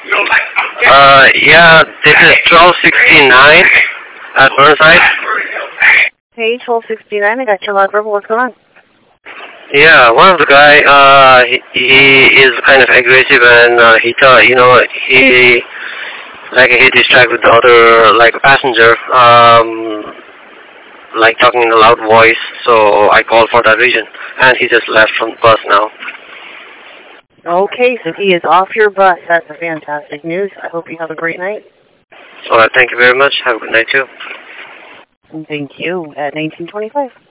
Yeah, this is 1269 at Burnside. Hey, 1269, I got your live verbal. What's going on? Yeah, one of the guy, he is kind of aggressive and he distracted with the other, like, passenger, like talking in a loud voice, so I called for that reason, and he just left from the bus now. Okay, so he is off your bus. That's fantastic news. I hope you have a great night. Alright, thank you very much. Have a good night too. And thank you. At 1925.